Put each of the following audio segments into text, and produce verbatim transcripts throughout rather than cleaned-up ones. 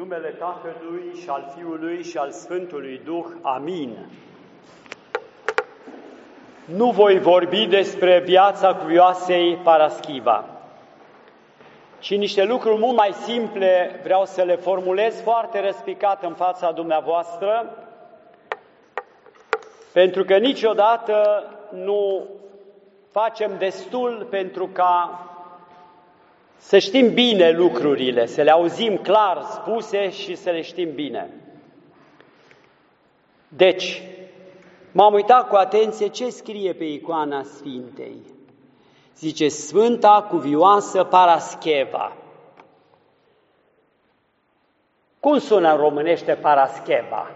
numele Tatălui și al Fiului și al Sfântului Duh. Amin. Nu voi vorbi despre viața cuvioasei Paraschiva, ci niște lucruri mult mai simple vreau să le formulez foarte răspicat în fața dumneavoastră, pentru că niciodată nu facem destul pentru ca să știm bine lucrurile, să le auzim clar spuse și să le știm bine. Deci, m-am uitat cu atenție ce scrie pe icoana Sfintei. Zice Sfânta Cuvioasă Parascheva. Cum sună în românește Parascheva?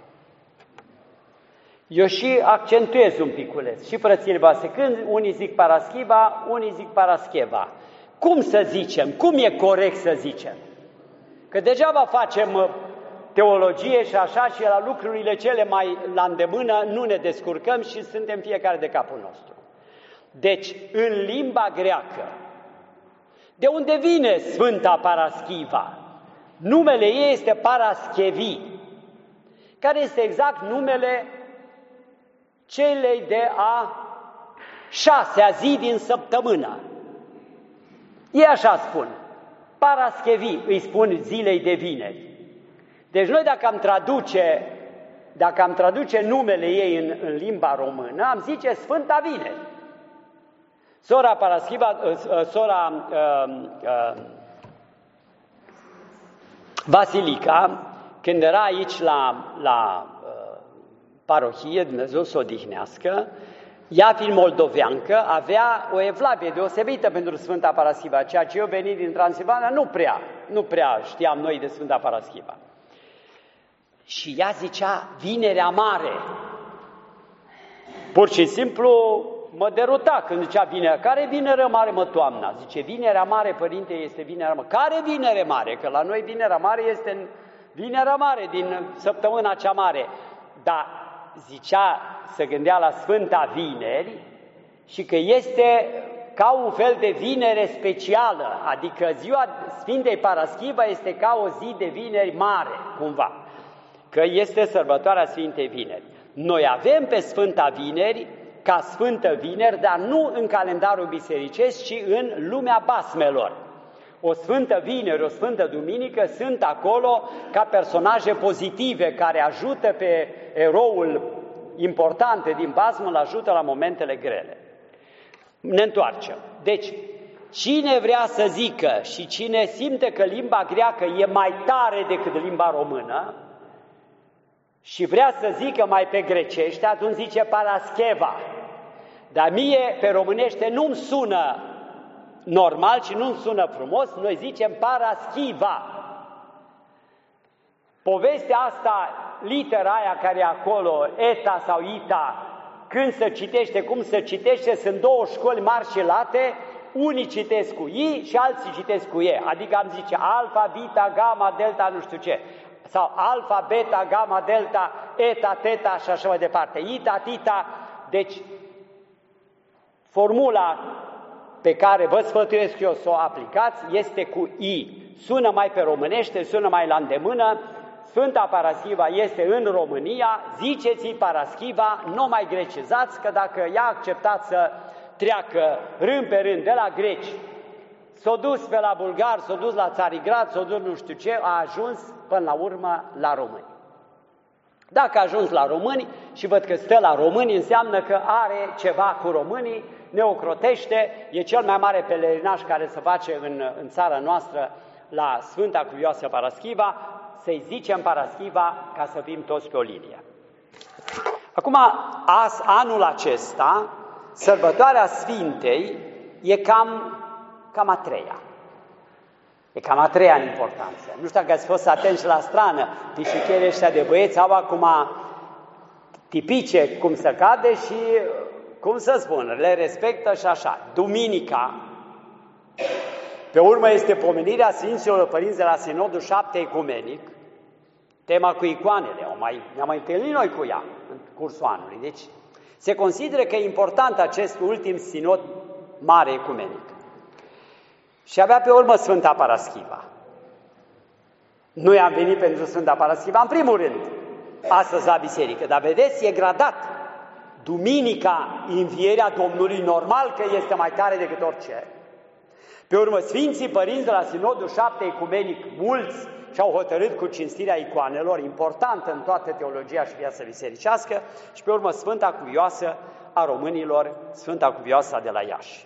Eu și accentuez un piculeț. Și frățile voastre, când unii zic Paraschiva, unii zic Parascheva. Cum să zicem? Cum e corect să zicem? Că degeaba facem teologie și așa și la lucrurile cele mai la îndemână nu ne descurcăm și suntem fiecare de capul nostru. Deci, în limba greacă, de unde vine Sfânta Paraschiva? Numele ei este Paraschevi, care este exact numele celei de a șasea zi din săptămână. Ei așa spun, Paraschevi îi spun zilei de vineri. Deci noi dacă am traduce, dacă am traduce numele ei în, în limba română, am zice Sfânta Vineri. Sora Paraschiva, sora uh, uh, Vasilica, când era aici la, la uh, parohie, Dumnezeu să o odihnească, ea fiind moldoveancă, avea o evlavie deosebită pentru Sfânta Paraschiva, ceea ce eu venit din Transilvania nu prea, nu prea știam noi de Sfânta Paraschiva. Și ea zicea Vinerea Mare. Pur și simplu mă deruta când zicea Vinerea. Care Vinerea Mare, mă, toamna? Zice, Vinerea Mare, Părinte, este Vinerea Mare. Care Vinere Mare? Că la noi Vinerea Mare este în Vinerea Mare, din săptămâna cea mare. Dar zicea, se gândea la Sfânta Vineri și că este ca un fel de vinere specială, adică ziua Sfintei Paraschiva este ca o zi de vineri mare, cumva, că este sărbătoarea Sfintei Vineri. Noi avem pe Sfânta Vineri ca Sfântă Vineri, dar nu în calendarul bisericesc, ci în lumea basmelor. O Sfântă Vineri, o Sfântă Duminică sunt acolo ca personaje pozitive care ajută pe eroul importante din basmă, îl ajută la momentele grele. Ne întoarcem. Deci, cine vrea să zică și cine simte că limba greacă e mai tare decât limba română și vrea să zică mai pe grecește, atunci zice Parascheva. Dar mie, pe românește, nu-mi sună normal și nu-mi sună frumos, noi zicem Paraschiva. Povestea asta, litera aia care e acolo, eta sau ita, când se citește, cum se citește, sunt două școli mari și late, unii citesc cu I și alții citesc cu E, adică am zice alfa, beta, gamma, delta, nu știu ce, sau alfa, beta, gamma, delta, eta, teta și așa mai departe, ita, tita. Deci, formula pe care vă sfătuiesc eu să o aplicați este cu I. Sună mai pe românește, sună mai la îndemână. Sfânta Paraschiva este în România, ziceți-i Paraschiva, nu mai grecizați, că dacă ea a acceptat să treacă rând pe rând de la greci, s-a dus pe la bulgari, s-a dus la Țarigrad, s-a dus nu știu ce, a ajuns până la urmă la români. Dacă a ajuns la români și văd că stă la români, înseamnă că are ceva cu românii, ne ocrotește, e cel mai mare pelerinaj care se face în, în țara noastră la Sfânta Cuvioasă Paraschiva, să-i zicem Paraschiva ca să fim toți pe o linie. Acum, as, anul acesta, sărbătoarea Sfintei e cam, cam a treia. E cam a treia în importanță. Nu știu dacă ați fost atenți la strană, pișicherii ăștia de băieți au acum tipice cum să cade și, cum să spun, le respectă și așa. Duminica, pe urmă este pomenirea Sfinților Părinți de la Sinodul șapte Ecumenic, tema cu icoanele, o mai, ne-am mai întâlnit noi cu ea în cursul anului. Deci se consideră că e important acest ultim sinod mare ecumenic. Și avea pe urmă Sfânta Paraschiva. Noi am venit pentru Sfânta Paraschiva în primul rând, astăzi la biserică, dar vedeți, e gradat. Duminica, învierea Domnului, normal că este mai tare decât orice. Pe urmă, Sfinții Părinți de la Sinodul șapte Ecumenic, mulți și-au hotărât cu cinstirea icoanelor, importantă în toată teologia și viața bisericească, și pe urmă Sfânta Cuvioasă a românilor, Sfânta Cuvioasa de la Iași.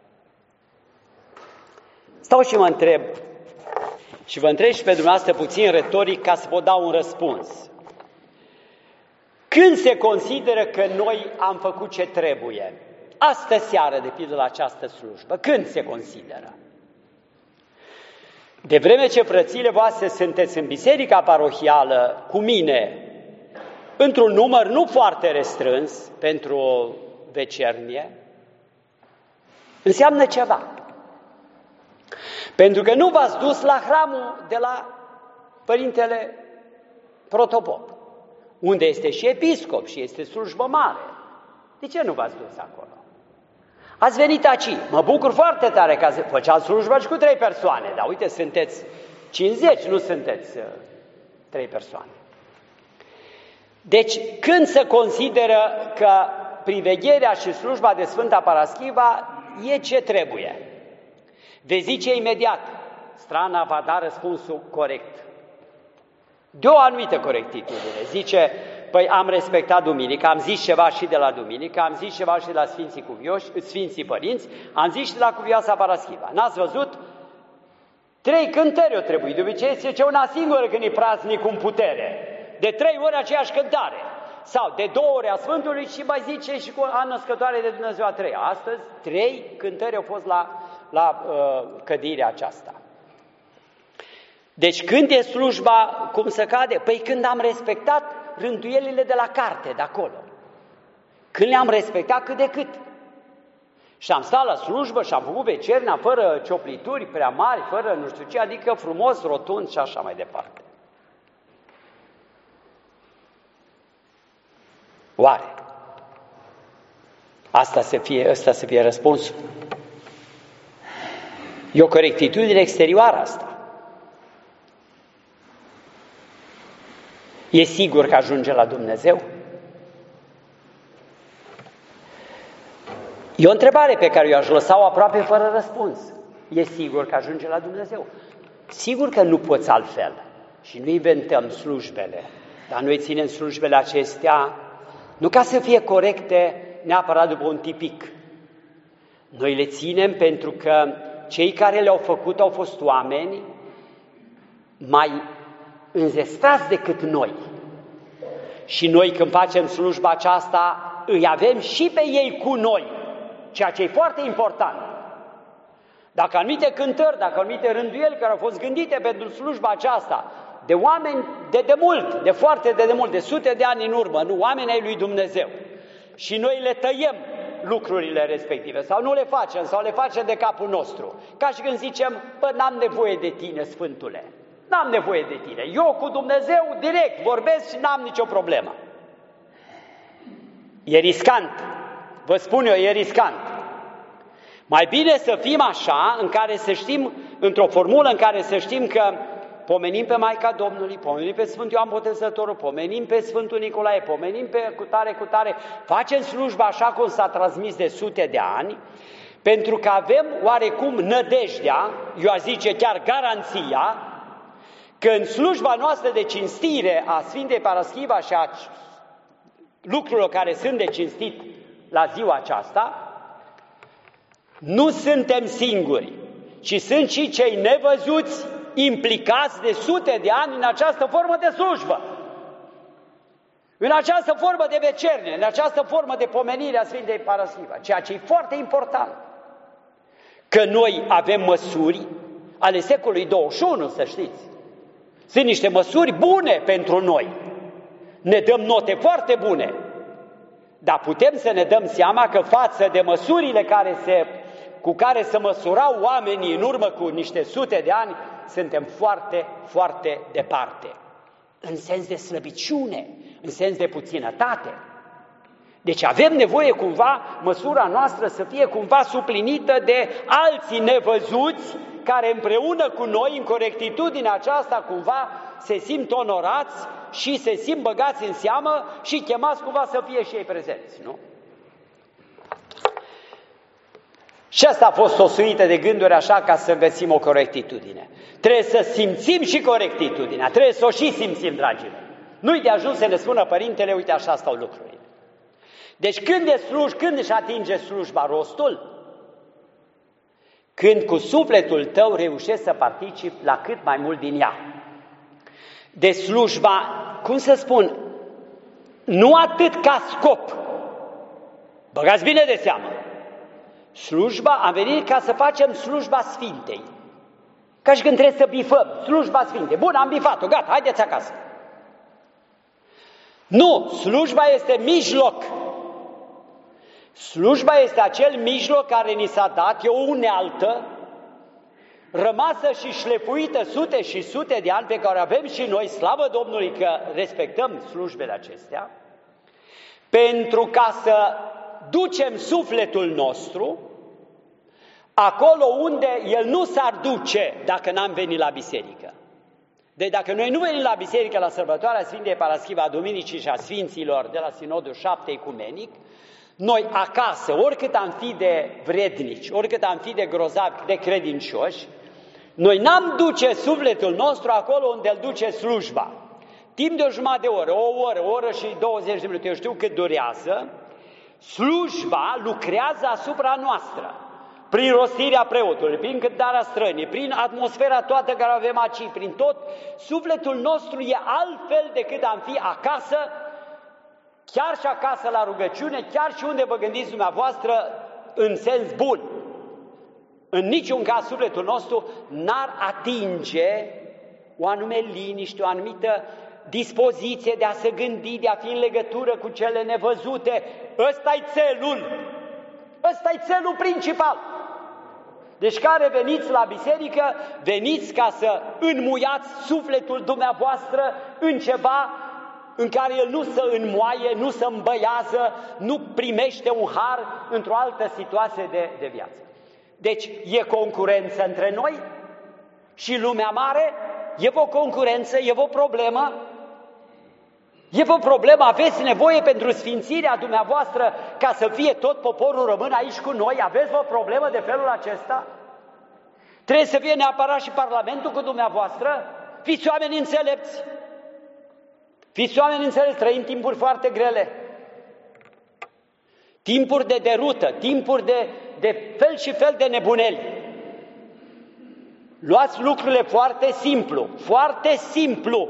Stau și mă întreb, și vă întreb și pe dumneavoastră puțin retoric ca să vă dau un răspuns. Când se consideră că noi am făcut ce trebuie? Astă seară, de pildă, la această slujbă, când se consideră? De vreme ce frățiile voastre sunteți în biserica parohială cu mine, într-un număr nu foarte restrâns pentru o vecernie, înseamnă ceva. Pentru că nu v-ați dus la hramul de la Părintele Protopop, unde este și episcop și este slujbă mare. De ce nu v-ați dus acolo? Ați venit aici. Mă bucur foarte tare că făceați slujbă și cu trei persoane, dar uite, sunteți cincizeci, nu sunteți uh, trei persoane. Deci, când se consideră că privegherea și slujba de Sfânta Paraschiva e ce trebuie? Vei zice imediat, strana va da răspunsul corect. De o anumită corectitudine. Zice, păi am respectat Duminica, am zis ceva și de la Duminica, am zis ceva și de la Sfinții Cuvioși, Sfinții Părinți, am zis și de la Cuvioasa Paraschiva. N-ați văzut? Trei cântări o trebuie. De obicei se zice una singură când e praznic cu putere. De trei ori aceeași cântare. Sau de două ori a Sfântului și mai zice și cu a născătoare de Dumnezeu a treia. Astăzi, trei cântări au fost la, la uh, cădirea aceasta. Deci când e slujba, cum se cade? Păi când am respectat rânduielile de la carte, de acolo. Când le-am respectat cât de cât. Și am stat la slujbă și am făcut vecernia fără cioplituri prea mari, fără nu știu ce, adică frumos, rotund și așa mai departe. Oare asta să fie, asta să fie răspunsul? E o corectitudine exterioară asta. E sigur că ajunge la Dumnezeu? E o întrebare pe care eu aș lăsa-o aproape fără răspuns. E sigur că ajunge la Dumnezeu? Sigur că nu poți altfel. Și nu inventăm slujbele, dar noi ținem slujbele acestea nu ca să fie corecte neapărat după un tipic. Noi le ținem pentru că cei care le-au făcut au fost oameni mai înzestrați decât noi. Și noi când facem slujba aceasta, îi avem și pe ei cu noi, ceea ce e foarte important. Dacă anumite cântări, dacă anumite rânduieli care au fost gândite pentru slujba aceasta, de oameni de demult, de foarte de demult, de sute de ani în urmă, nu oameni ai lui Dumnezeu, și noi le tăiem lucrurile respective, sau nu le facem, sau le facem de capul nostru, ca și când zicem, bă, n-am nevoie de tine, Sfântule, n-am nevoie de tine, eu cu Dumnezeu direct vorbesc și n-am nicio problemă. E riscant, vă spun eu, e riscant. Mai bine să fim așa, în care să știm, într-o formulă în care să știm că pomenim pe Maica Domnului, pomenim pe Sfântul Ioan Botezătorul, pomenim pe Sfântul Nicolae, pomenim pe cutare, cutare, facem slujba așa cum s-a transmis de sute de ani, pentru că avem oarecum nădejdea, eu aș zice chiar garanția, că în slujba noastră de cinstire a Sfintei Paraschiva și a lucrurilor care sunt de cinstit la ziua aceasta, nu suntem singuri, ci sunt și cei nevăzuți implicați de sute de ani în această formă de slujbă, în această formă de vecernie, în această formă de pomenire a Sfintei Paraschiva, ceea ce e foarte important. Că noi avem măsuri ale secolului douăzeci și unu, să știți. Sunt niște măsuri bune pentru noi. Ne dăm note foarte bune, dar putem să ne dăm seama că față de măsurile care se, cu care se măsurau oamenii în urmă cu niște sute de ani, suntem foarte, foarte departe. În sens de slăbiciune, în sens de puținătate. Deci avem nevoie cumva, măsura noastră să fie cumva suplinită de alții nevăzuți care împreună cu noi, în corectitudinea aceasta, cumva se simt onorați și se simt băgați în seamă și chemați cumva să fie și ei prezenți, nu? Și asta a fost o suită de gânduri așa ca să găsim o corectitudine. Trebuie să simțim și corectitudinea, trebuie să o și simțim, dragii mei. Nu-i de ajuns să ne spună Părintele, uite așa stau lucrurile. Deci când, de sluj, când își atinge slujba rostul? Când cu sufletul tău reușești să participi la cât mai mult din ea. De slujba, cum să spun, nu atât ca scop. Băgați bine de seamă. Slujba, am venit ca să facem slujba Sfintei. Ca și când trebuie să bifăm slujba Sfintei. Bun, am bifat-o, gata, haideți acasă. Nu, slujba este mijloc. Slujba este acel mijloc care ni s-a dat, e o unealtă, rămasă și șlefuită sute și sute de ani, pe care avem și noi, slavă Domnului că respectăm slujbele acestea, pentru ca să ducem sufletul nostru acolo unde el nu s-ar duce dacă n-am venit la biserică. Deci dacă noi nu venim la biserică la sărbătoarea Sfintei Paraschiva a Duminicii și a Sfinților de la Sinodul șapte Ecumenic, noi acasă, oricât am fi de vrednici, oricât am fi de grozavi, de credincioși, noi n-am duce sufletul nostru acolo unde îl duce slujba. Timp de o jumătate de oră, o oră, o oră și douăzeci de minute, eu știu cât durează, slujba lucrează asupra noastră. Prin rostirea preotului, prin cântarea străinii, prin atmosfera toată care o avem aici, prin tot, sufletul nostru e altfel decât am fi acasă, chiar și acasă la rugăciune, chiar și unde vă gândiți dumneavoastră în sens bun. În niciun caz sufletul nostru n-ar atinge o anume liniște, o anumită dispoziție de a se gândi, de a fi în legătură cu cele nevăzute. Ăsta-i țelul, ăsta-i țelul principal. Deci care veniți la biserică, veniți ca să înmuiați sufletul dumneavoastră în ceva în care el nu se înmoaie, nu se îmbăiază, nu primește un har într-o altă situație de, de viață. Deci e concurență între noi și lumea mare, e o concurență, e o problemă, e o problemă, aveți nevoie pentru sfințirea dumneavoastră ca să fie tot poporul român aici cu noi, aveți o problemă de felul acesta? Trebuie să fie neapărat și Parlamentul cu dumneavoastră? Fiți oameni înțelepți! Fiți oameni înțelepți, trăim timpuri foarte grele, timpuri de derută, timpuri de, de fel și fel de nebuneli. Luați lucrurile foarte simplu, foarte simplu.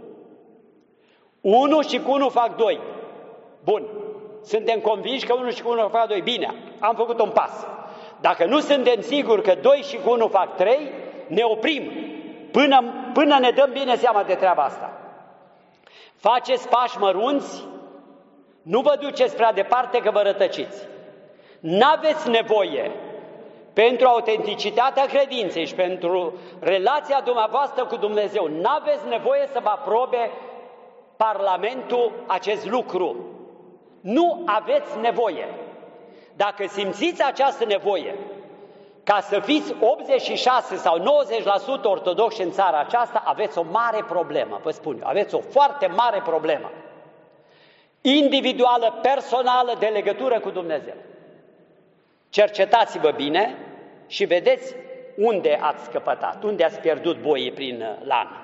Unu și cu unu fac doi. Bun, suntem convinși că unu și cu unu fac doi. Bine, am făcut un pas. Dacă nu suntem siguri că doi și cu unu fac trei, ne oprim până, până ne dăm bine seama de treaba asta. Faceți pași mărunți, nu vă duceți prea departe că vă rătăciți. N-aveți nevoie pentru autenticitatea credinței și pentru relația dumneavoastră cu Dumnezeu, n-aveți nevoie să vă aprobe Parlamentul acest lucru. Nu aveți nevoie. Dacă simțiți această nevoie, ca să fiți optzeci și șase sau nouăzeci la sută ortodoxi în țara aceasta, aveți o mare problemă, vă spun eu, aveți o foarte mare problemă. Individuală, personală, de legătură cu Dumnezeu. Cercetați-vă bine și vedeți unde ați scăpătat, unde ați pierdut boii prin lană.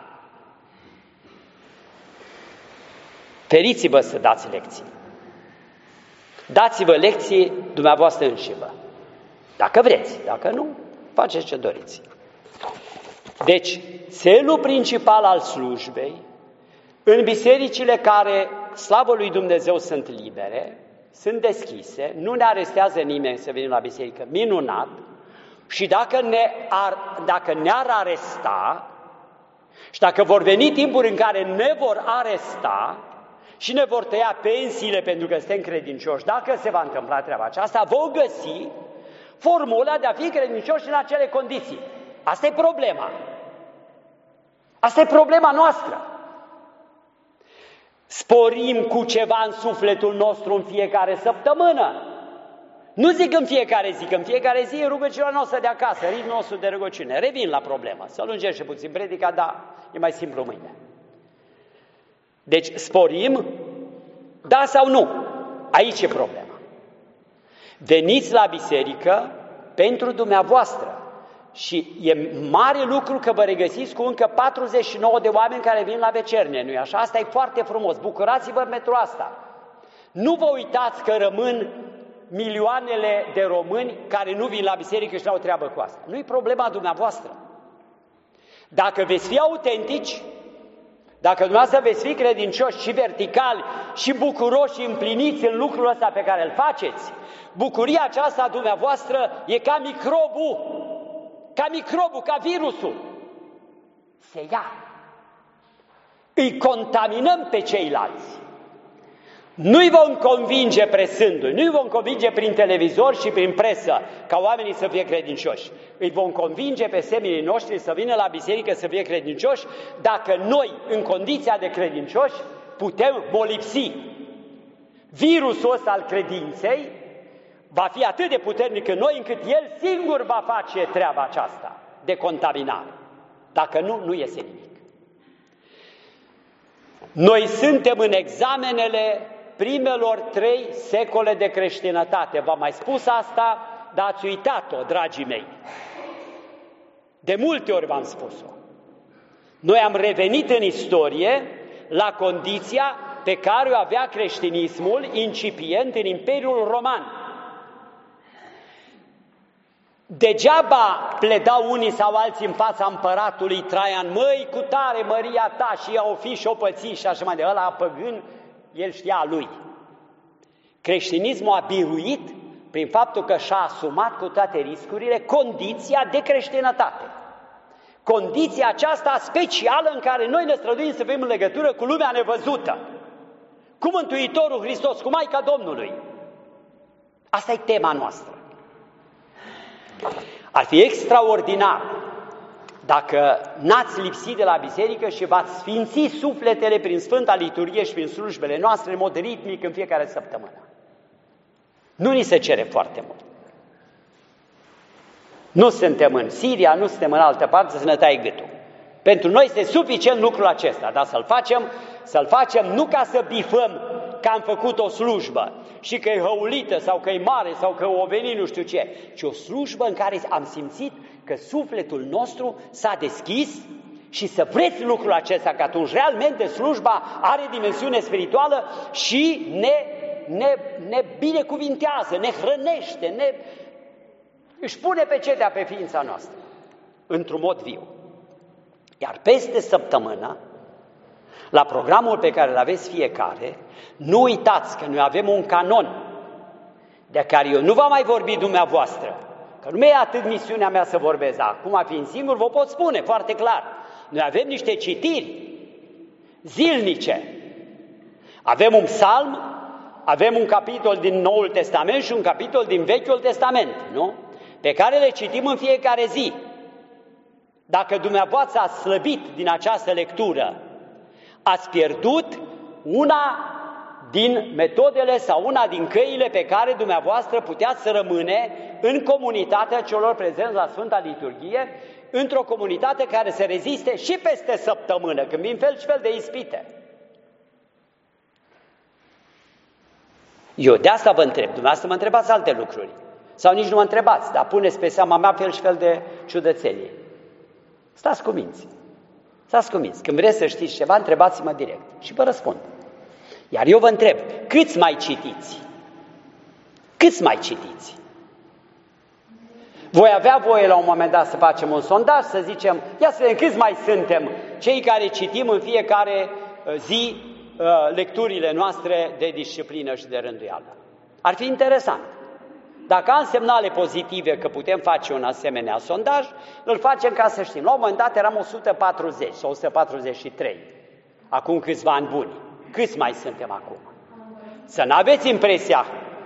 Feriți-vă să dați lecții. Dați-vă lecții dumneavoastră înșivă. Dacă vreți, dacă nu, faceți ce doriți. Deci, țelul principal al slujbei, în bisericile care, slavă lui Dumnezeu, sunt libere, sunt deschise, nu ne arestează nimeni să venim la biserică, minunat, și dacă, ne ar, dacă ne-ar aresta, și dacă vor veni timpuri în care ne vor aresta și ne vor tăia pensiile pentru că suntem credincioși, dacă se va întâmpla treaba aceasta, vom găsi formula de a fi credincioși în acele condiții. Asta e problema. Asta e problema noastră. Sporim cu ceva în sufletul nostru în fiecare săptămână. Nu zic în fiecare zi, că în fiecare zi e rugăciunea noastră de acasă, ritmul nostru de rugăciune. Revin la problemă, să lungește puțin predica, dar e mai simplu mâine. Deci sporim, da sau nu? Aici e problema. Veniți la biserică pentru dumneavoastră. Și e mare lucru că vă regăsiți cu încă patruzeci și nouă de oameni care vin la vecerne, nu-i așa? Asta e foarte frumos, bucurați-vă pentru asta. Nu vă uitați că rămân milioanele de români care nu vin la biserică și nu au treabă cu asta. Nu-i problema dumneavoastră. Dacă veți fi autentici, dacă dumneavoastră veți fi credincioși și verticali și bucuroși și împliniți în lucrul ăsta pe care îl faceți, bucuria aceasta a dumneavoastră e ca microbul, ca microbul, ca virusul. Se ia. Îi contaminăm pe ceilalți. Nu-i vom convinge presându-i, nu-i vom convinge prin televizor și prin presă ca oamenii să fie credincioși. Îi vom convinge pe semenii noștri să vină la biserică să fie credincioși dacă noi, în condiția de credincioși, putem molipsi. Virusul ăsta al credinței va fi atât de puternic în noi încât el singur va face treaba aceasta de contaminare. Dacă nu, nu iese nimic. Noi suntem în examenele primelor trei secole de creștinătate. V-am mai spus asta, dar ați uitat-o, dragii mei. De multe ori v-am spus-o. Noi am revenit în istorie la condiția pe care o avea creștinismul incipient în Imperiul Roman. Degeaba pledau unii sau alții în fața împăratului Traian, măi, cu tare măria ta și ea o fi și o păți și așa mai de ăla păgân, el știa a lui. Creștinismul a biruit prin faptul că și-a asumat cu toate riscurile condiția de creștinătate. Condiția aceasta specială în care noi ne străduim să fim în legătură cu lumea nevăzută, cu Mântuitorul Hristos, cu Maica Domnului. Asta e tema noastră. Ar fi extraordinar dacă n-ați lipsit de la biserică și v-ați sfinți sufletele prin Sfânta Liturghie și prin slujbele noastre în mod ritmic în fiecare săptămână. Nu ni se cere foarte mult. Nu suntem în Siria, nu suntem în altă parte să ne taie gâtul. Pentru noi este suficient lucrul acesta, dar să-l facem, să-l facem nu ca să bifăm că am făcut o slujbă și că e hăulită sau că e mare sau că o veni nu știu ce, ci o slujbă în care am simțit că sufletul nostru s-a deschis și să vreți lucrul acesta, că atunci realmente slujba are dimensiune spirituală și ne, ne, ne binecuvintează, ne hrănește, ne, își pune pecetea pe ființa noastră într-un mod viu. Iar peste săptămână, la programul pe care îl aveți fiecare, nu uitați că noi avem un canon de care eu nu v-am mai vorbit dumneavoastră, că nu e atât misiunea mea să vorbesc, acum fiind singur vă pot spune foarte clar. Noi avem niște citiri zilnice. Avem un psalm, avem un capitol din Noul Testament și un capitol din Vechiul Testament, nu? Pe care le citim în fiecare zi. Dacă dumneavoastră ați slăbit din această lectură, ați pierdut una din metodele sau una din căile pe care dumneavoastră puteați să rămâne în comunitatea celor prezenți la Sfânta Liturghie, într-o comunitate care se reziste și peste săptămână, când vin fel și fel de ispite. Eu de asta vă întreb, dumneavoastră mă întrebați alte lucruri, sau nici nu mă întrebați, dar puneți pe seama mea fel și fel de ciudățenii. Stați cu minți, stați cu minți, când vreți să știți ceva, întrebați-mă direct și vă răspund. Iar eu vă întreb, câți mai citiți? Câți mai citiți? Voi avea voie la un moment dat să facem un sondaj, să zicem, ia să vedem câți mai suntem cei care citim în fiecare zi lecturile noastre de disciplină și de rânduială. Ar fi interesant. Dacă am semnale pozitive că putem face un asemenea sondaj, îl facem ca să știm. La un moment dat eram o sută patruzeci sau o sută patruzeci și trei, acum câțiva ani buni. Câți mai suntem acum? Să nu aveți impresia,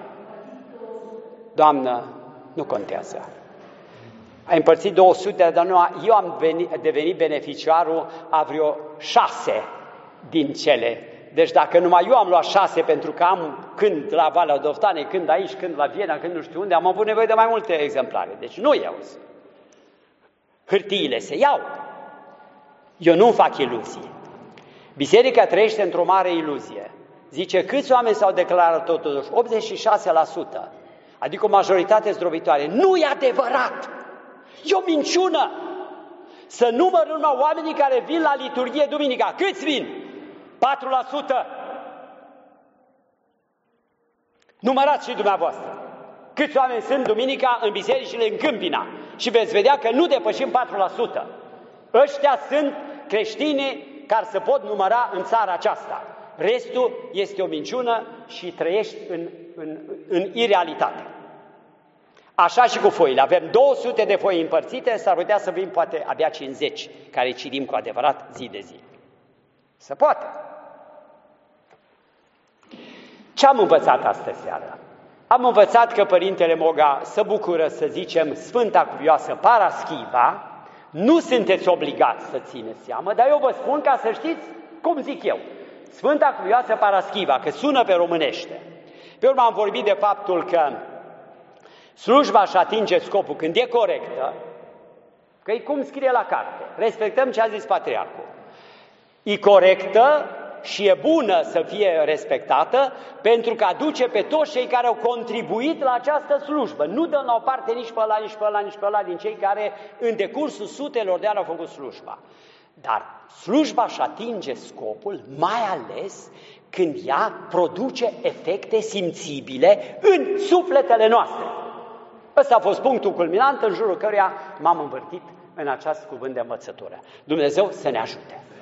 Doamnă, nu contează. Ai împărțit două sute, dar nu, eu am venit, devenit beneficiarul a vreo șase din cele Deci dacă numai eu am luat șase pentru că am când la Valea Doftanei, când aici, când la Viena, când nu știu unde, am avut nevoie de mai multe exemplare. Deci nu iau. Hârtiile se iau. Eu nu fac iluzii. Biserica trăiește într-o mare iluzie. Zice, câți oameni s-au declarat totuși? optzeci și șase la sută. Adică o majoritate zdrobitoare. Nu e adevărat! E o minciună! Să număr numai oamenii care vin la liturghie duminica. Câți vin? patru la sută. Numărați și dumneavoastră. Câți oameni sunt duminica în bisericile în Câmpina? Și veți vedea că nu depășim patru la sută. Ăștia sunt creștini care se pot număra în țara aceasta. Restul este o minciună și trăiești în, în, în irealitate. Așa și cu foile. Avem două sute de foi împărțite, s-ar putea să vin poate abia cincizeci, care citim cu adevărat zi de zi. Se poate. Ce am învățat astă seară? Am învățat că Părintele Moga se bucură, să zicem, Sfânta Cuvioasă Paraschiva. Nu sunteți obligați să țineți seamă, dar eu vă spun ca să știți cum zic eu. Sfânta Cuvioasă Paraschiva, că sună pe românește. Pe urmă am vorbit de faptul că slujba își atinge scopul când e corectă, că e cum scrie la carte. Respectăm ce a zis Patriarhul. E corectă și e bună să fie respectată pentru că aduce pe toți cei care au contribuit la această slujbă. Nu dă la o parte nici pe ăla, nici pe ăla, nici pe ăla din cei care în decursul sutelor de ani au făcut slujba. Dar slujba își atinge scopul mai ales când ea produce efecte simțibile în sufletele noastre. Ăsta a fost punctul culminant în jurul căruia m-am învârtit în acest cuvânt de învățătură. Dumnezeu să ne ajute!